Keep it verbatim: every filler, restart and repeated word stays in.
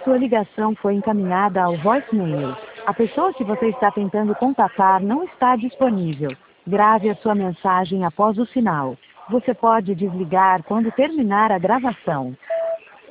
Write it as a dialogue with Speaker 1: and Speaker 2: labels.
Speaker 1: Sua ligação foi encaminhada ao voicemail. A pessoa que você está tentando contatar não está disponível. Grave a sua mensagem após o sinal. Você pode desligar quando terminar a gravação.